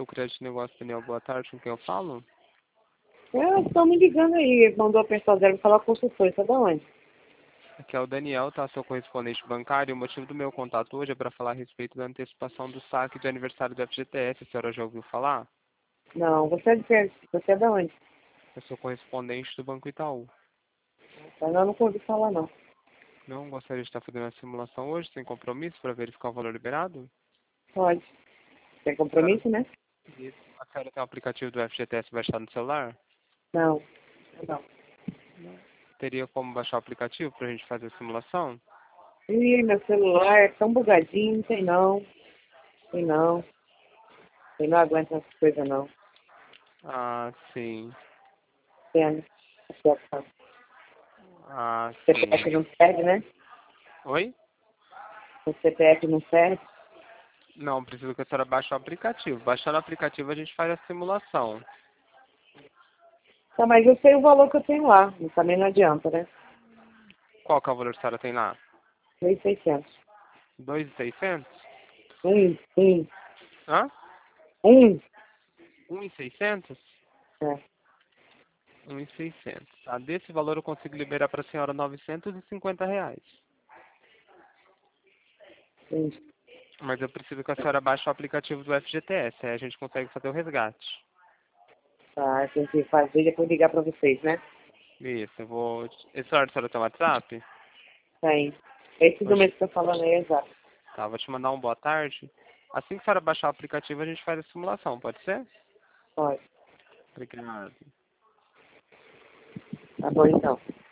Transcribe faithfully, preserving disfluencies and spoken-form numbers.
o crédito de negócio, Daniel. Boa tarde, com quem eu falo? É, estão me ligando aí, mandou apertar zero e falar com o consultor, isso é da onde? Aqui é o Daniel, tá? Seu correspondente bancário. O motivo do meu contato hoje é para falar a respeito da antecipação do saque de aniversário do F G T S. A senhora já ouviu falar? Não, você é de perto, você é da onde? Eu sou correspondente do Banco Itaú. Eu não, nunca ouvi falar não. Não gostaria de estar fazendo a simulação hoje, sem compromisso, para verificar o valor liberado? Pode. Tem A senhora, compromisso, né? isso. A senhora tem o aplicativo do F G T S baixado no celular? Não. Não. Teria como baixar o aplicativo para a gente fazer a simulação? Ih, meu celular é tão bugadinho, não tem não. Tem não. Eu não aguento essas coisas não. Ah, sim. Pena. Ah, O C P F sim. não serve, né? Oi? O C P F não serve. Não, preciso que a senhora baixe o aplicativo. Baixando o aplicativo a gente faz a simulação. Tá, mas eu sei o valor que eu tenho lá. Também não adianta, né? Qual que é o valor que a senhora tem lá? Mil e seiscentos. Dois mil e seiscentos? Um, um, Hã? um. Um mil e seiscentos? É, Um mil e seiscentos. Tá? Desse valor eu consigo liberar para a senhora novecentos e cinquenta reais. entendi. Mas eu preciso que a senhora baixe o aplicativo do F G T S. Aí a gente consegue fazer o resgate. Tá, tem que fazer e depois ligar pra vocês, né? Isso, eu vou... Esse horário a senhora tem WhatsApp? Tem. Esse Vou número te... que eu tô falando aí é exato. Tá, vou te mandar um boa tarde. Assim que a senhora baixar o aplicativo a gente faz a simulação, pode ser? Pode. Obrigado. Tá bom então.